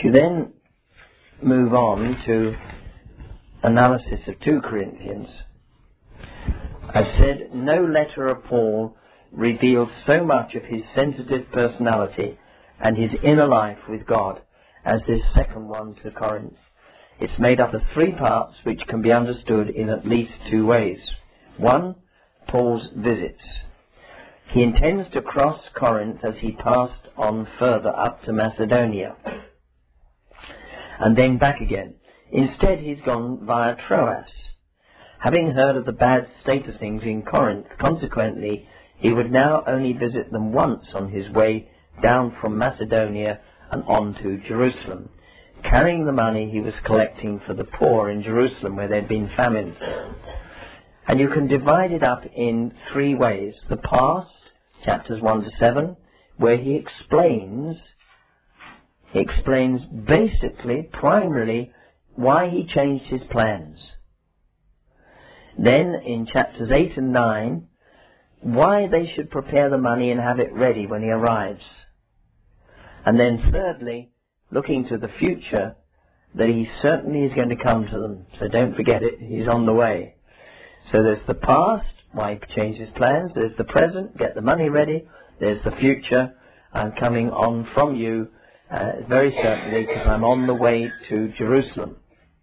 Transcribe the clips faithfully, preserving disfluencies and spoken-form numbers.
you then move on to analysis of two Corinthians, I've said no letter of Paul reveals so much of his sensitive personality and his inner life with God as this second one to Corinth. It's made up of three parts which can be understood in at least two ways. One, Paul's visits. He intends to cross Corinth as he passed on further up to Macedonia and then back again. Instead, he's gone via Troas, having heard of the bad state of things in Corinth. Consequently, he would now only visit them once on his way down from Macedonia and on to Jerusalem, carrying the money he was collecting for the poor in Jerusalem where there'd been famine. And you can divide it up in three ways. The past, chapters one to seven, where he explains, he explains basically, primarily, why he changed his plans. Then in chapters eight and nine, why they should prepare the money and have it ready when he arrives. And then thirdly, looking to the future, that he certainly is going to come to them. So don't forget it, he's on the way. So there's the past, why he changed his plans. There's the present, get the money ready. There's the future, I'm coming on from you, uh, very certainly, because I'm on the way to Jerusalem.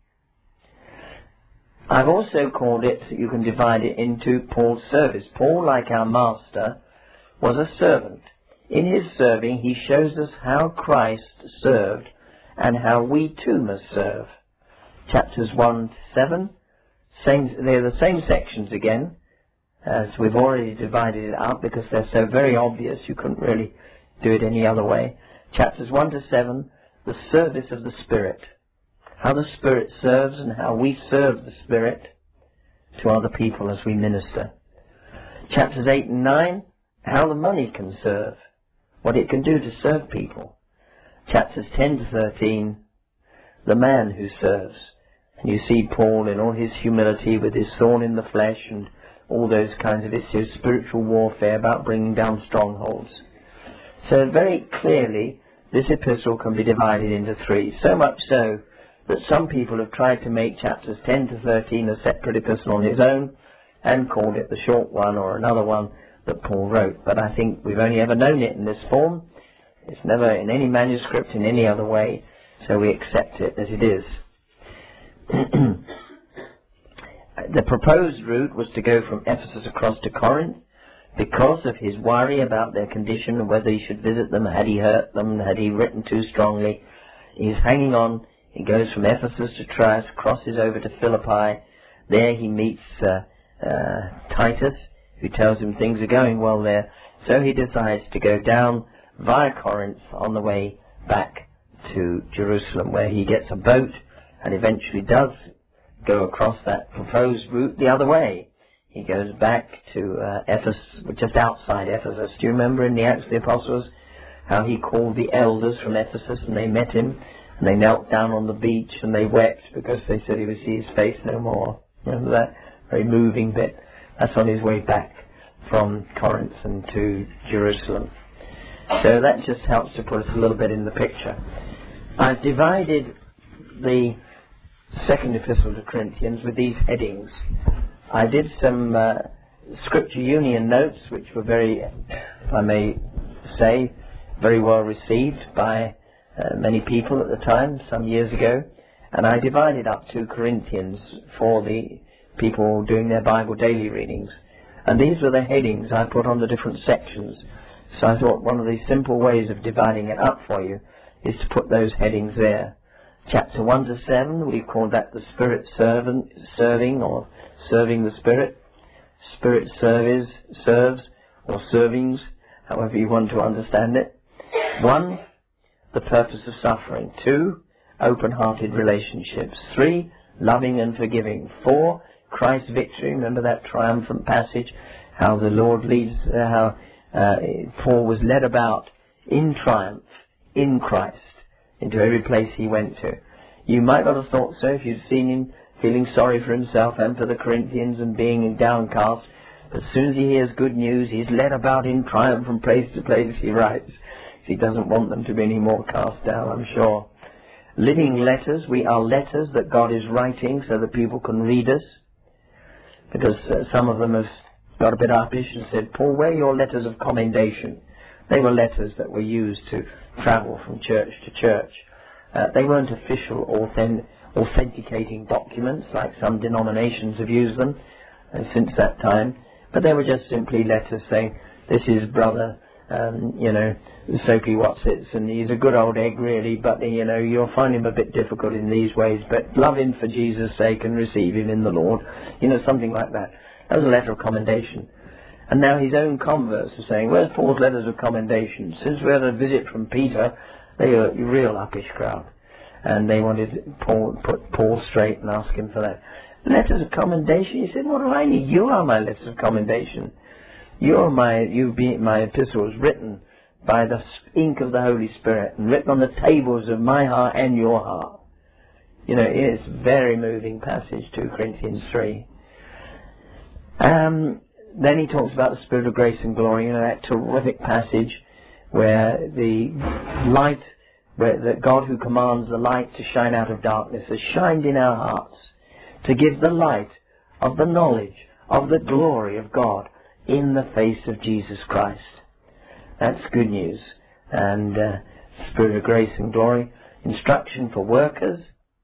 I've also called it, you can divide it into Paul's service. Paul, like our master, was a servant. In his serving, he shows us how Christ served and how we too must serve. Chapters one to seven, same, they're the same sections again, as we've already divided it up because they're so very obvious you couldn't really do it any other way. Chapters one to seven, the service of the Spirit. How the Spirit serves and how we serve the Spirit to other people as we minister. Chapters eight and nine, how the money can serve, what it can do to serve people. Chapters ten to thirteen, the man who serves. And you see Paul in all his humility with his thorn in the flesh and all those kinds of issues, spiritual warfare about bringing down strongholds. So very clearly, this epistle can be divided into three, so much so that some people have tried to make chapters ten to thirteen a separate epistle on its own and called it the short one or another one that Paul wrote. But I think we've only ever known it in this form. It's never in any manuscript in any other way, so we accept it as it is. The proposed route was to go from Ephesus across to Corinth because of his worry about their condition and whether he should visit them, had he hurt them, had he written too strongly. He's hanging on. He goes from Ephesus to Troas, crosses over to Philippi. There he meets uh, uh, Titus, who tells him things are going well there. So he decides to go down via Corinth on the way back to Jerusalem, where he gets a boat and eventually does go across that proposed route the other way. He goes back to uh, Ephesus, just outside Ephesus. Do you remember in the Acts of the Apostles how he called the elders from Ephesus and they met him and they knelt down on the beach and they wept because they said he would see his face no more? Remember that very moving bit? That's on his way back from Corinth and to Jerusalem. So that just helps to put us a little bit in the picture. I've divided the second epistle to Corinthians with these headings. I did some uh, scripture union notes which were very, if I may say, very well received by uh, many people at the time, some years ago, and I divided up two Corinthians for the people doing their Bible daily readings. And these were the headings I put on the different sections. So I thought one of the simple ways of dividing it up for you is to put those headings there. Chapter one to seven, we call that the Spirit servant, serving or serving the Spirit. Spirit service, serves or servings, however you want to understand it. One, the purpose of suffering. Two, open-hearted relationships. Three, loving and forgiving. Four, Christ's victory. Remember that triumphant passage, how the Lord leads, uh, how uh, Paul was led about in triumph, in Christ, into every place he went to. You might not have thought so if you'd seen him feeling sorry for himself and for the Corinthians and being downcast. As soon as he hears good news, he's led about in triumph from place to place, he writes. He doesn't want them to be any more cast down, I'm sure. living letters. We are letters that God is writing so that people can read us. Because uh, some of them have got a bit uppish and said, Paul, where are your letters of commendation? They were letters that were used to travel from church to church. Uh, they weren't official authentic, authenticating documents like some denominations have used them uh, since that time. But they were just simply letters saying, this is brother, um, you know, Soapy Watsits, and he's a good old egg really, but, you know, you'll find him a bit difficult in these ways, but love him for Jesus' sake and receive him in the Lord. You know, something like that. That was a letter of commendation. And now his own converts are saying, where's Paul's letters of commendation? Since we had a visit from Peter, they were a real uppish crowd. And they wanted Paul, put Paul straight and ask him for that. Letters of commendation? He said, what do I need? You are my letters of commendation. You're my, you be my epistles written by the ink of the Holy Spirit and written on the tables of my heart and your heart. You know, it's a very moving passage, two Corinthians three. Um, then he talks about the Spirit of grace and glory, you know, that terrific passage where the light, where that God who commands the light to shine out of darkness has shined in our hearts to give the light of the knowledge of the glory of God in the face of Jesus Christ. That's good news. And uh, Spirit of grace and glory, instruction for workers,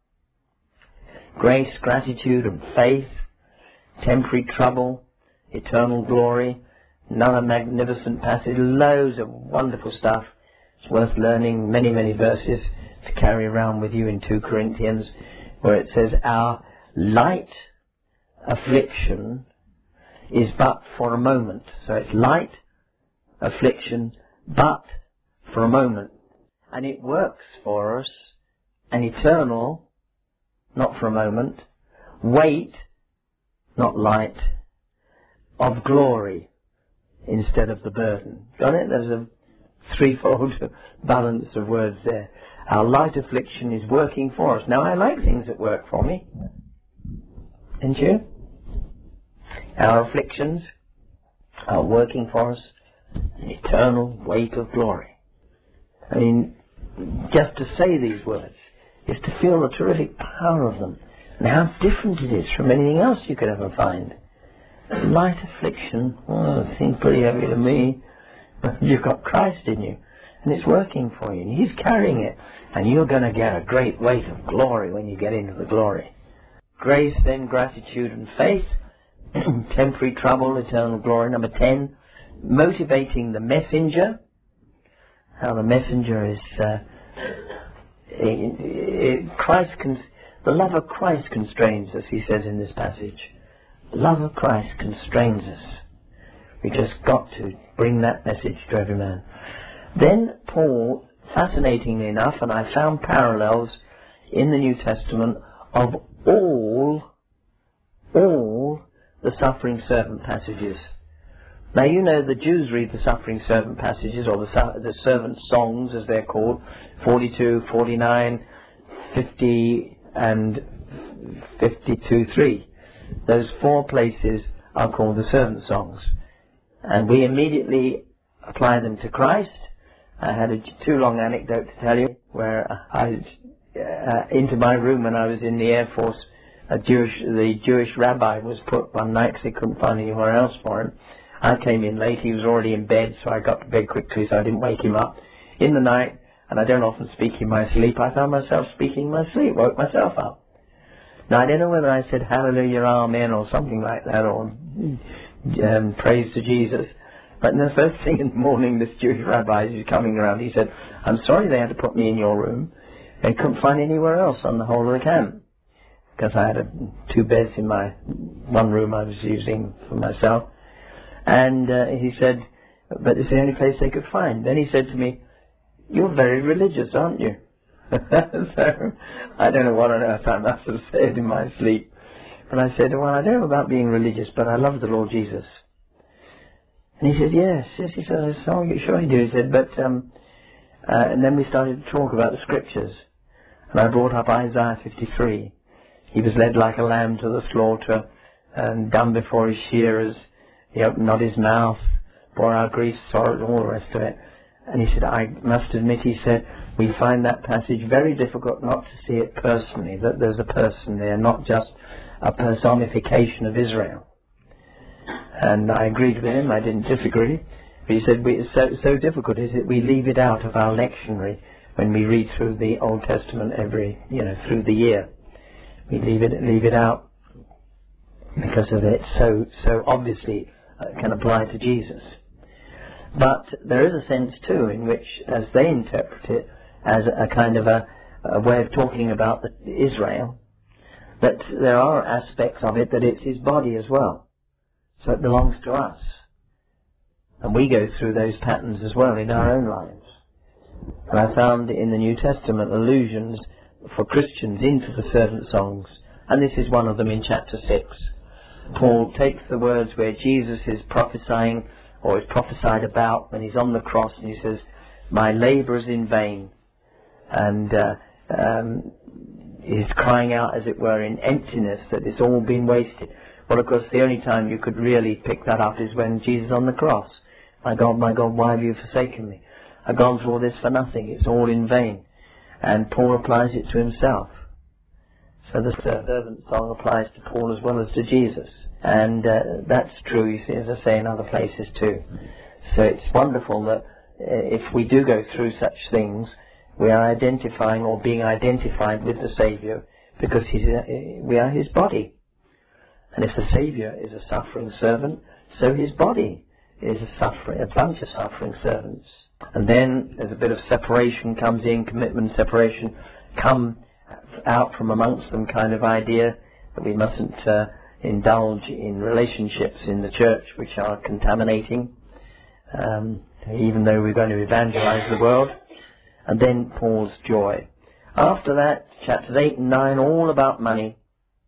grace, gratitude and faith, temporary trouble, eternal glory, another magnificent passage, loads of wonderful stuff. It's worth learning, many, many verses to carry around with you in two Corinthians, where it says, our light affliction is but for a moment. So it's light affliction, but for a moment. And it works for us an eternal, not for a moment, weight, not light, of glory instead of the burden. Got it? There's a threefold balance of words there. Our light affliction is working for us. Now, I like things that work for me. Didn't you? Our afflictions are working for us an eternal weight of glory. I mean, just to say these words is to feel the terrific power of them and how different it is from anything else you could ever find. Light affliction, oh, it seems pretty heavy to me, but you've got Christ in you and it's working for you and He's carrying it, and you're going to get a great weight of glory when you get into the glory. Grace, then gratitude and faith, temporary trouble, eternal glory. Number ten, motivating the messenger. How the messenger is, uh, it, it, Christ, cons- the love of Christ constrains us, he says in this passage. The love of Christ constrains us. We just got to bring that message to every man. Then Paul, fascinatingly enough, and I found parallels in the New Testament of all, all the suffering servant passages. Now, you know, the Jews read the suffering servant passages, or the, the servant songs as they're called, forty-two, forty-nine, fifty and fifty-two three. Those four places are called the servant songs. And we immediately apply them to Christ. I had a too long anecdote to tell you, where I uh, into my room when I was in the Air Force, a Jewish, the Jewish rabbi was put one night because they couldn't find anywhere else for him. I came in late, he was already in bed, so I got to bed quickly so I didn't wake him up. In the night, and I don't often speak in my sleep, I found myself speaking in my sleep, woke myself up. Now, I don't know whether I said hallelujah, amen, or something like that, or um, praise to Jesus. But in the first thing in the morning, this Jewish rabbi is coming around. He said, I'm sorry they had to put me in your room. They couldn't find anywhere else on the whole of the camp. Because I had a, two beds in my one room I was using for myself. And uh, he said, but it's the only place they could find. Then he said to me, you're very religious, aren't you? So, I don't know what on earth I must have said in my sleep. But I said, well, I don't know about being religious, but I love the Lord Jesus. And he said, yes, yes, he said, oh, sure you do. He said, but, um, uh, and then we started to talk about the scriptures. And I brought up Isaiah fifty-three. He was led like a lamb to the slaughter, and dumb before his shearers. He opened not his mouth, bore our griefs, sorrows, all the rest of it. And he said, I must admit, he said, we find that passage very difficult not to see it personally, that there's a person there, not just a personification of Israel. And I agreed with him, I didn't disagree. But he said, we, it's so, so difficult is it we leave it out of our lectionary when we read through the Old Testament every, you know, through the year. We leave it, leave it out because of it so, so obviously uh, can apply to Jesus. But there is a sense too in which, as they interpret it, as a, a kind of a, a way of talking about the, Israel, that there are aspects of it that it's his body as well. So it belongs to us. And we go through those patterns as well in our own lives. And I found in the New Testament allusions for Christians into the servant songs, and this is one of them in chapter six. Paul takes the words where Jesus is prophesying, or is prophesied about when he's on the cross, and he says, my labour is in vain. And uh, um, he's crying out, as it were, in emptiness, that it's all been wasted. Well, of course, the only time you could really pick that up is when Jesus is on the cross. My God, my God, why have you forsaken me? I've gone through all this for nothing. It's all in vain. And Paul applies it to himself. So the servant song applies to Paul as well as to Jesus. And uh, that's true, you see, as I say, in other places too. So it's wonderful that uh, if we do go through such things, we are identifying or being identified with the Saviour because he's, uh, we are his body. And if the Saviour is a suffering servant, so his body is a suffering, a bunch of suffering servants. And then there's a bit of separation comes in, commitment, separation, come out from amongst them kind of idea that we mustn't uh, indulge in relationships in the church which are contaminating, um, even though we're going to evangelize the world. And then Paul's joy. After that, chapters eight and nine, all about money.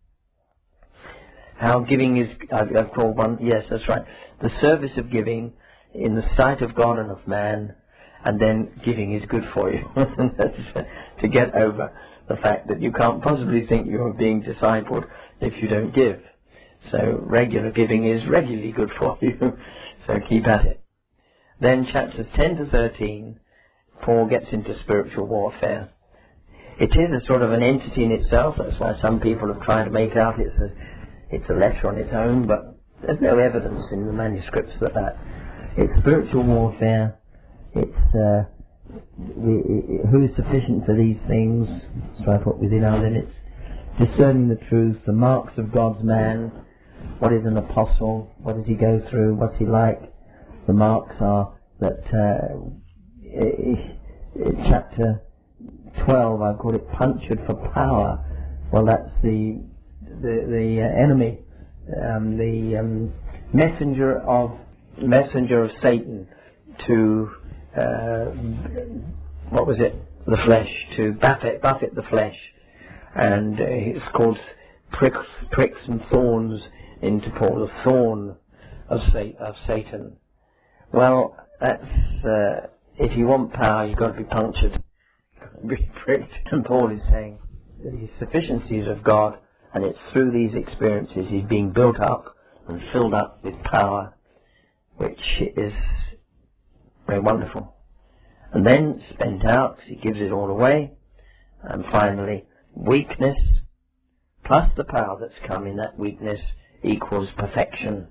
How giving is, I've, I've called one, yes, that's right, the service of giving in the sight of God and of man, and then giving is good for you. To get over the fact that you can't possibly think you're being discipled if you don't give. So regular giving is regularly good for you, so keep at it. Then chapters ten to thirteen, Paul gets into spiritual warfare. It is a sort of an entity in itself, that's why some people have tried to make out it's a, it's a letter on its own, but there's no evidence in the manuscripts that that. It's spiritual warfare, it's uh, we, who is sufficient for these things, strive up within our limits, discerning the truth, the marks of God's man, what is an apostle, what does he go through, what's he like. The marks are that uh, chapter twelve, I've called it punctured for power. Well, that's the the, the uh, enemy, um, the um, messenger of messenger of Satan to uh, what was it? The flesh, to buffet buffet the flesh, and uh, it's called pricks, pricks and thorns into Paul, the thorn of, sa- of Satan. Well, that's uh, if you want power, you've got to be punctured, be pricked. And Paul is saying that his sufficiency is of God, and it's through these experiences he's being built up and filled up with power, which is very wonderful. And then spent out, because he gives it all away. And finally, weakness plus the power that's come in that weakness equals perfection.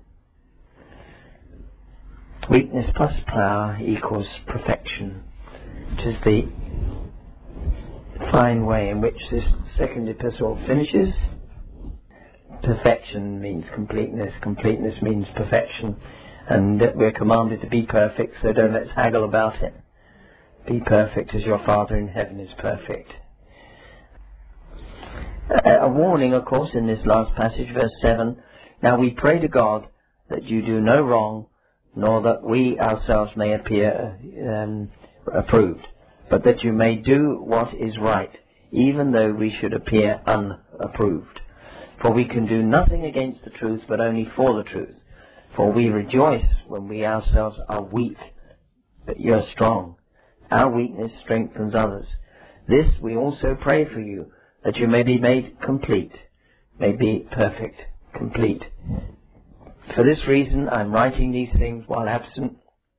Weakness plus power equals perfection, which is the fine way in which this second epistle finishes. Perfection means completeness, completeness means perfection, and we're commanded to be perfect, so don't let's haggle about it. Be perfect as your Father in heaven is perfect. A, a warning, of course, in this last passage, verse seven, now we pray to God that you do no wrong, nor that we ourselves may appear um, approved, but that you may do what is right, even though we should appear unapproved. For we can do nothing against the truth, but only for the truth. For we rejoice when we ourselves are weak, but you are strong. Our weakness strengthens others. This we also pray for you, that you may be made complete, may be perfect, complete. For this reason I am writing these things while absent,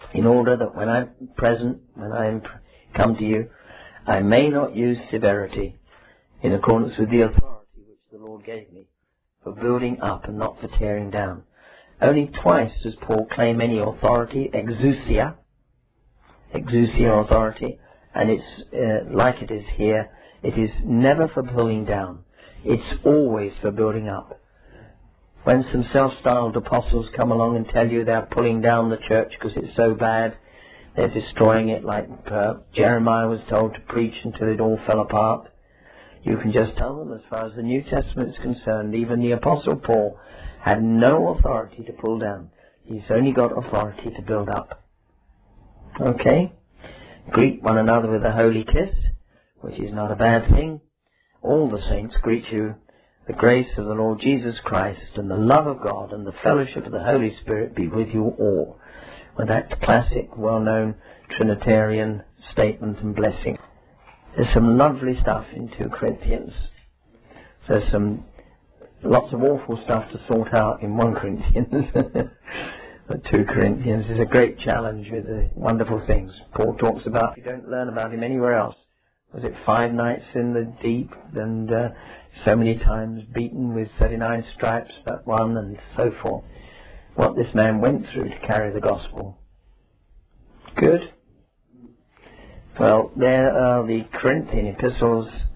in order that when I'm present, when I come to you, I may not use severity in accordance with the authority which the Lord gave me for building up and not for tearing down. Only twice does Paul claim any authority, exousia, exousia authority, and it's uh, like it is here, it is never for pulling down. It's always for building up. When some self-styled apostles come along and tell you they're pulling down the church because it's so bad, they're destroying it, like uh, Jeremiah was told to preach until it all fell apart, you can just tell them, as far as the New Testament is concerned, even the Apostle Paul had no authority to pull down. He's only got authority to build up. Okay? Greet one another with a holy kiss, which is not a bad thing. All the saints greet you. The grace of the Lord Jesus Christ and the love of God and the fellowship of the Holy Spirit be with you all. With that classic, well-known Trinitarian statement and blessing. There's some lovely stuff in two Corinthians. There's some lots of awful stuff to sort out in First Corinthians. But two Corinthians is a great challenge with the wonderful things Paul talks about. You don't learn about him anywhere else. Was it five nights in the deep and uh, so many times beaten with thirty-nine stripes, that one, and so forth. What this man went through to carry the gospel. Good. Well, there are the Corinthian epistles